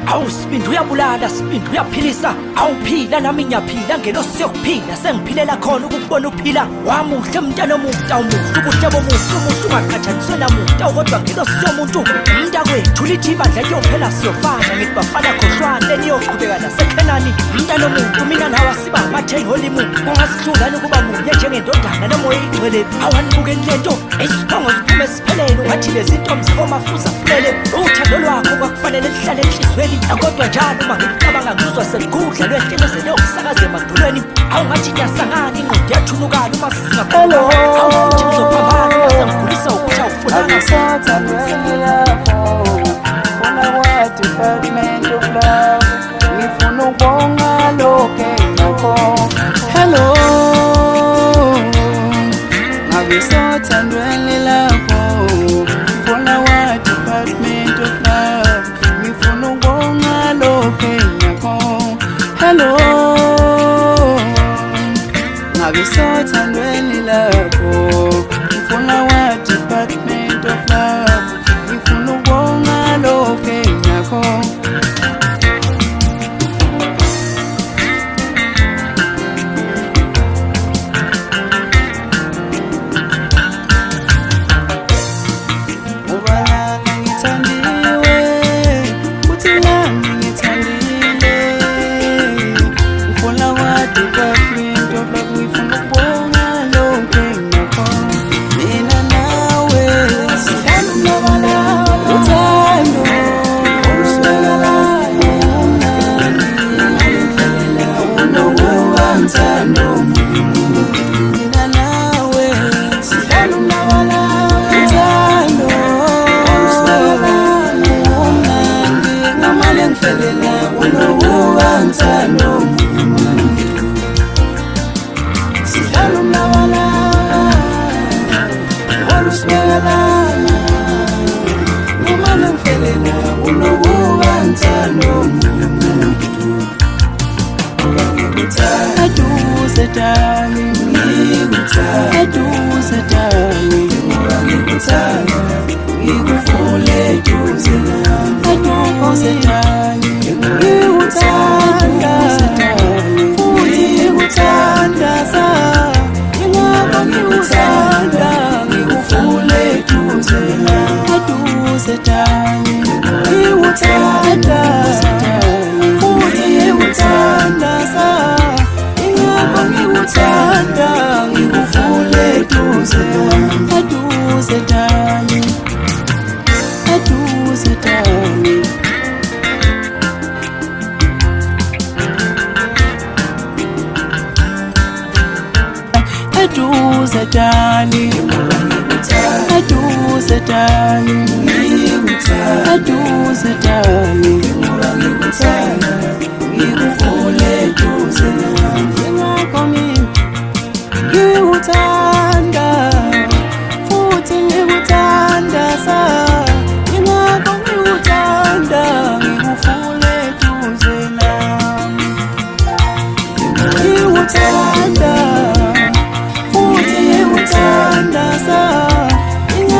awusiphinda uyabulala siphinda uyaphilisa awuphila nami ngiyaphila ngelosiyokuphila sengiphilela khona ukubona uphila wamuhle mntana omuhle awumuhle ubuhle bomuhle umuntu ungaqhathaniswe namuntu kodwa ngelosiyomuntu umntakwethu lithi ibandla liyophela siyofana ngithi bafana khohlwane niyoqhubeka nasekhenani mntana omuntu mina nawe siba amatheni holimu ungasihlulani ukuba munye njengendodana nomoya igcwele awanibukeli lento esibongo siphume siphelele ungathi lezi nto mzikomafuza fulele uthando lwakho kwakufanele lihlale enhliziyweni kodwa njalo uma ngicabanga ngizwa seligudla lwehlelezele okusakaza emadolweni awungathi nyasangani ingqondo yathunukala uma singaphello awufuthi ngizophavana uma sengigulisa ukuthi awufunanga Department of Love, ngifuna ukubonga lokho ngakho. Hello, ngabisothandweni lapho. Ngifuna wa Department of Love, ngifuna ukubonga lokho ngakho. Hello, ngabisothandweni lapho. Ngifuna wa Department of Love, ngifuna ukubonga lokho ngakho.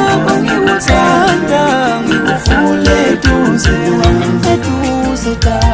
Eduze